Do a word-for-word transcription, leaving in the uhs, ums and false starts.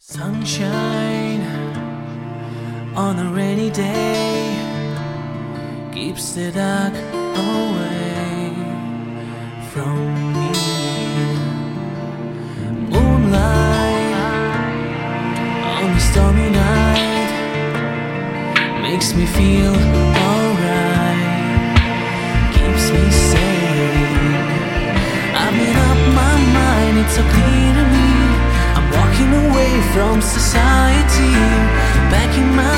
Sunshine on a rainy day keeps the dark away from me. Moonlight on a stormy night makes me feel alright, keeps me sane. I've made up my mind, it's so clear to me. I'm walking away from society, back in my